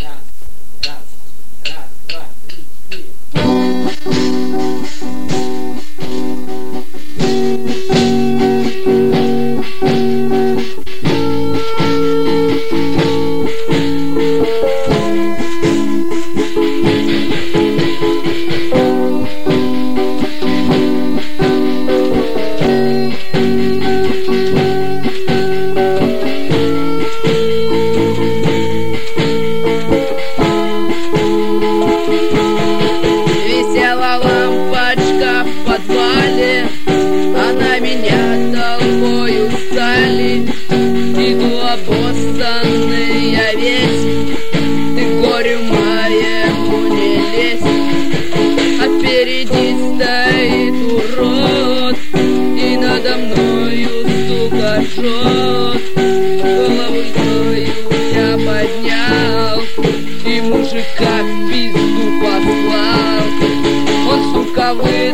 Обоссанная весь, ты горю моему не лезь, а впереди стоит урод, и надо мною, сука, жжет. Голову свою я поднял, и мужика в пизду послал. Он, сука,